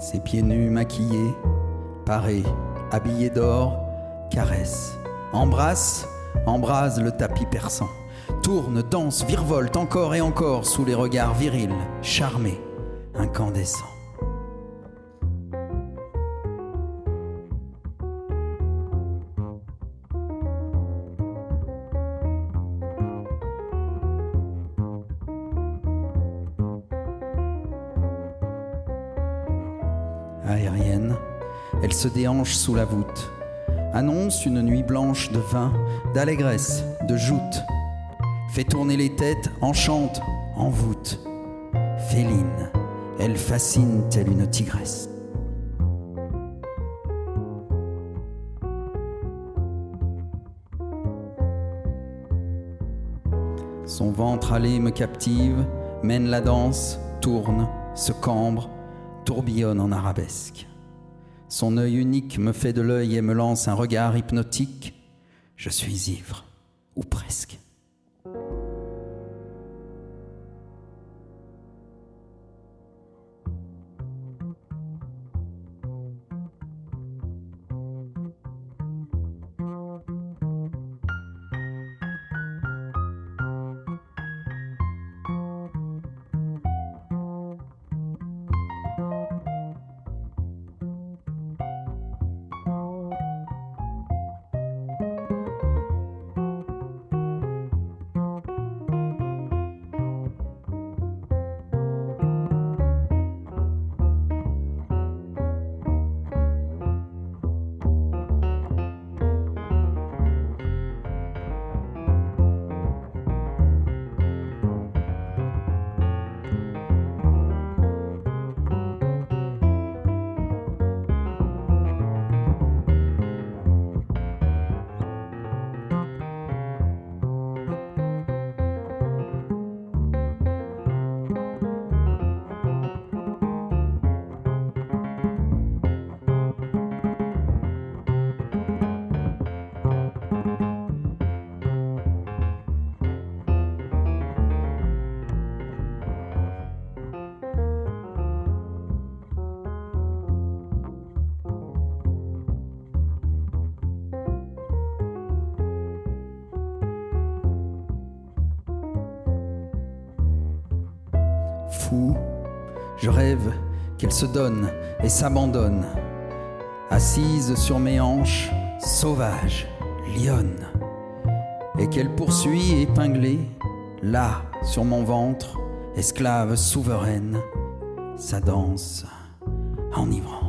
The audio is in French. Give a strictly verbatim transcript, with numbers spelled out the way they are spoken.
Ses pieds nus maquillés, parés, habillés d'or, caresse, embrasse, embrase le tapis perçant, tourne, danse, virevolte encore et encore sous les regards virils, charmés, incandescents. Aérienne, elle se déhanche sous la voûte, annonce une nuit blanche de vin, d'allégresse, de joute, fait tourner les têtes, enchante, envoûte. Féline, elle fascine telle une tigresse. Son ventre allé me captive, mène la danse, tourne, se cambre, tourbillonne en arabesque. Son œil unique me fait de l'œil et me lance un regard hypnotique. Je suis ivre, ou presque. Fou, je rêve qu'elle se donne et s'abandonne, assise sur mes hanches, sauvage, lionne, et qu'elle poursuit épinglée, là, sur mon ventre, esclave souveraine, sa danse enivrante.